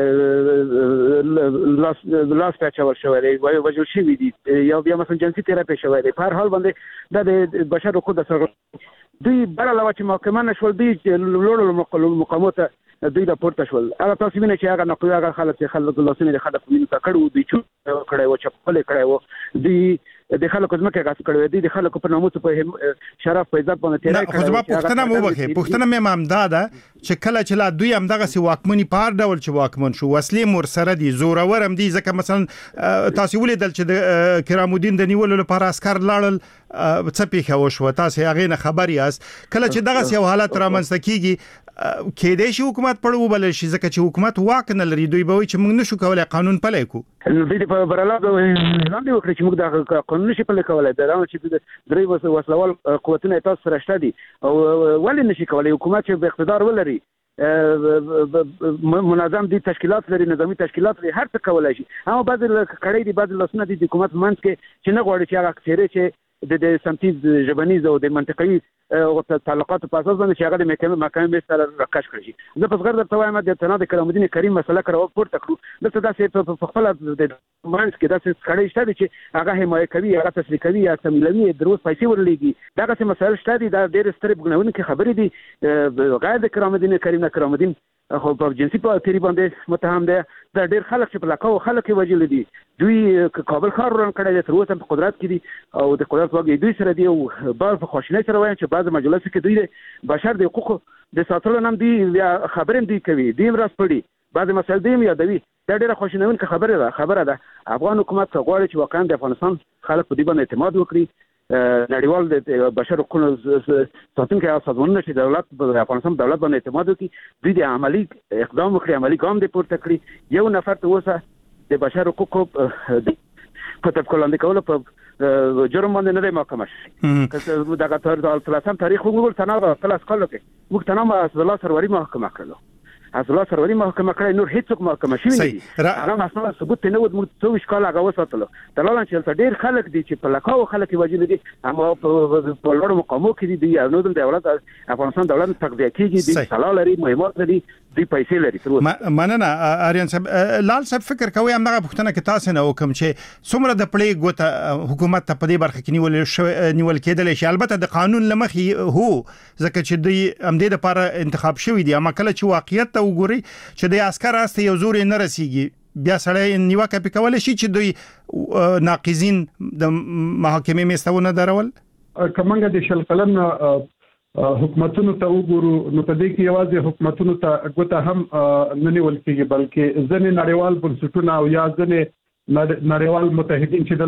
چې لاس لاس پچاور شوی دی وایي وجل شي دي یا بیا مثلا جنسي تیراپي شوی دی په هر حال باندې د بشر حقوق د سره دوی بل علاوه چې محکمه نشول دي لوړو مقامات دوی د پورته شول هغه تاسو وینئ چې هغه نقل هغه خلک چې خلک لاسونه د خلک ویني کړو دوی چې کړي و چې خپل کړي و دوی د خلکو ځمکه غاس کړي دي د خلکو په ناموس په شرف په عزت باندې تیرای کړي خو زما پښتنه مو وکي پښتنه مې امداده چې کله چې لا دوی هم دغه سی واکمنی پار ډول چې واکمن شو وسلې مور سره دي زورور هم دي ځکه مثلا تاسو ولیدل چې د کرام الدین د نیولو لپاره عسكر لاړل څه پیښه وشو تاسو هغه نه خبر یاست کله چې دغه سی حالت رامنځته کیږي کې د شي حکومت پړو بل شي ځکه چې حکومت واک نه لري دوی به وي چې موږ نشو کولای قانون پلی کو دوی په برلاده لاندې وکړي چې موږ د قانون نشي پلی کولای دا چې درې وسلوال قوتونه تاسو سره شته دي او ولې نشي کولای حکومت چې به اقتدار ولري منظم دي تشکیلات لري نظامی تشکیلات لري هر څه کولای شي اما بعض کړي دي بعض لاسونه دي حکومت منځ کې چې نه غواړي چې هغه چیرې چې د سمتیز ژبنیز او د منطقي تعلقات په اساس باندې چې هغه د محکمې محکمې سره راکښ کړي زه په صغر درته وایم د تناد کرام الدین کریم مسله کړو پورته کړو دغه داسې په خپل د مانس کې داسې کړي شته چې هغه حمایت کوي هغه تسلیق کوي یا سملمي دروس پیسې ورلېږي دغه څه مسله شته دي دا ډېر سترې بګنونکې خبرې دي غیر د کرام الدین کریم نه کرام الدین خو په جنسي په تیری باندې متهم ده دا ډېر خلک چې په لکاو خلک وجل دي دوی کابل ښار وران کړی تر اوسه په قدرت کې دي او د قدرت واګي دوی سره دی او بار په خوشنۍ سره وایم چې بعض مجلس کې دوی بشر د حقوقو د ساتلو نام دی خبرې دی کوي دی راس پړي بعض مسایل دی یادوي دا ډېره خوشنونکه خبره ده خبره ده افغان حکومت غواړي چې واقعا د افغانستان خلک په دې باندې اعتماد وکړي نړیوال د بشر حقوقو ساتونکي سازمانونه چې دولت د افغانستان دولت باندې اعتماد وکړي دوی د عملی اقدام وکړي عملی ګام دې پورته کړي یو نفر ته اوسه د بشر حقوقو په تفکر لاندې کولو په جرم باندې نه دی محاکمه شي که دغه تلسم تاریخ وګورو تنها تلاس کولو کې موږ تنها اسدالله سروری محاکمه کړلو اسدالله سروری محاکمه کړی نور هیڅوک محاکمه شوی نه دي هغه مسله ثبوت نه ود موږ څو ښکال هغه وساتلو دلالان چې ډېر خلک دي چې په لکاو خلک وجل دي اما په لوړ مقامو کې دي نو د دولت افغانستان دولت تقویه کیږي دي سلام لري مهمات لري دی پیسې لري تر مننه اریان صاحب لال صاحب فکر کوي همغه پښتنه کې تاسو نه وکم چې څومره د پړې ګوته حکومت ته په دې برخه کې نیول نیول کېدل شي البته د قانون لمخې هو ځکه چې دوی امدې لپاره انتخاب شوی دی اما کله چې واقعیت ته وګوري چې د عسكر است یو زور نه رسیږي بیا سړی نیوکه پکول شي چې دوی ناقضین د محاکمې مستونه درول کمنګ د شل قلم حکومتونو ته وګورو نو په دې کې یوازې حکومتونو ته ګوته هم نه نیول کېږي بلکې ځینې نړیوال بنسټونه او یا ځینې نړیوال متحدین چې